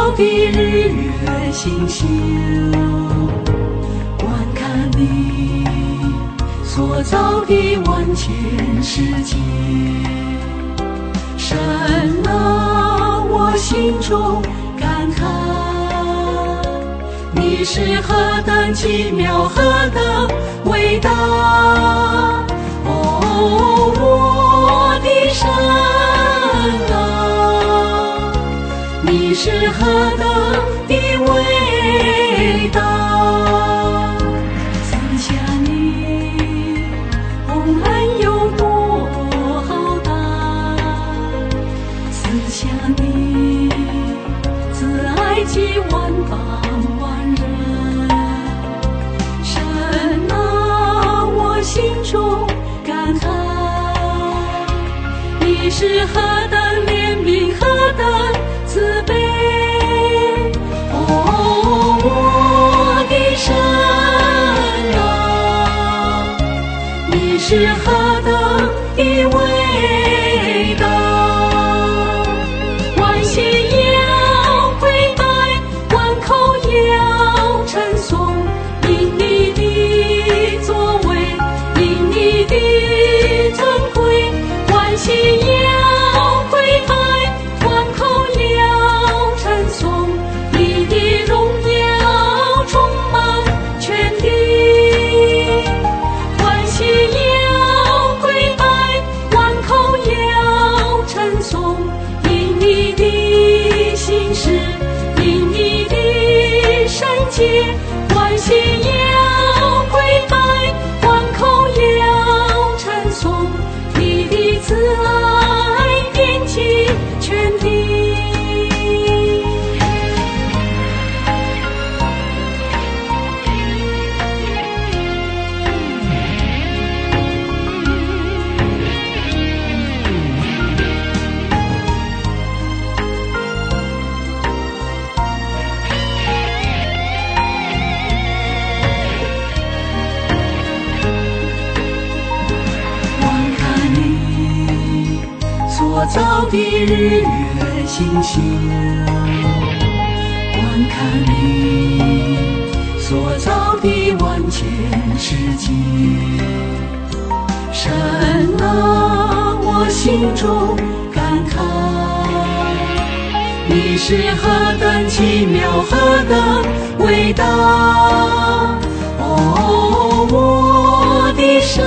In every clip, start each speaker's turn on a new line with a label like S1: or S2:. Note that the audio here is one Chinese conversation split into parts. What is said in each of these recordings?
S1: 造的日月星宿，观看你所造的万千世界。神啊，我心中感叹，你是何等奇妙，何等伟大！哦，我的神啊，你是何等的伟大！思想你洪恩有多浩大，思想你慈爱及万邦万人。神啊，我心中感叹，你是何等怜悯，何等慈悲！哦，我的神啊，你是何等的伟大！万心要跪拜，万口要称颂，因你的作为，因你的尊贵。万心要跪拜，万口要称颂，你的荣耀充满全地。万心要跪拜，万口要称颂，因你的信实，因你的圣洁。万心要跪拜，万口要称颂，你的慈爱遍及全地。观看你所造的日月星宿，观看你所造的万千世界。神啊，我心中感叹，你是何等奇妙，何等伟大！哦，我的神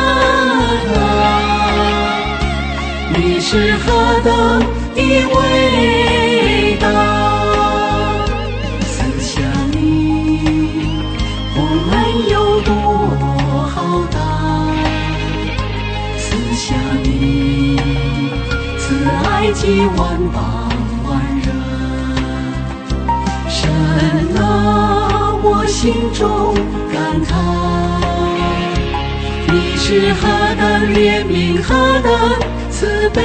S1: 啊，你是何等的伟大！思想你洪恩有多浩大，思想你慈爱及万邦万人。神啊，我心中感叹，你是何等怜悯，何等慈悲！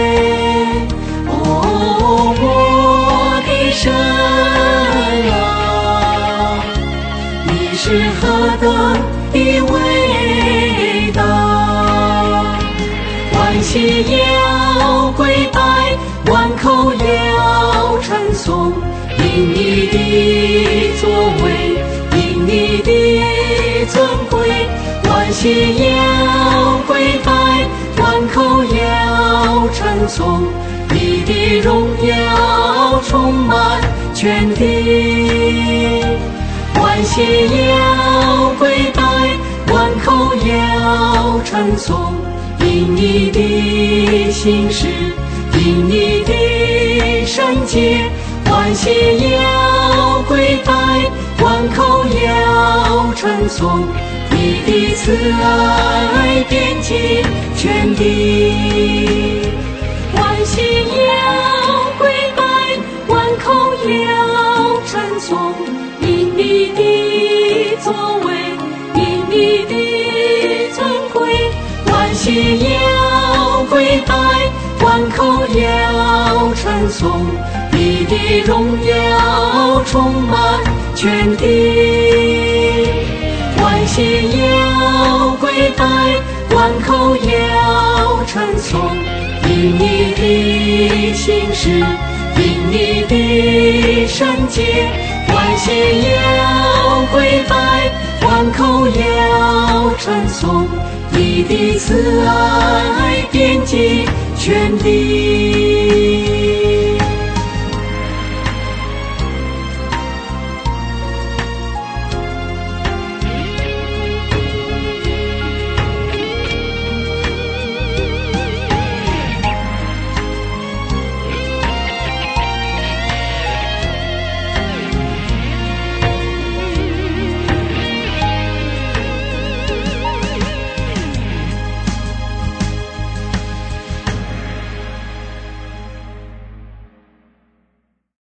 S1: 哦，我的神啊，你是何等的伟大！万心要跪拜，万口要称颂，因你的作为，因你的尊贵。万心要跪拜，万口要称颂，你的荣耀充满全地。万心要跪拜，万口要称颂，因你的信实，因你的圣洁。万心要跪拜，万口要称颂，你的慈爱遍及全地。万心要跪拜，万口要称颂，因你的作为，因你的尊贵。万心要跪拜，万口要称颂，你的荣耀充满全地。万心要跪拜，万口要称颂，因你的信实，因因你的圣洁，万心要跪拜，万口要称颂，你的慈爱遍及全地。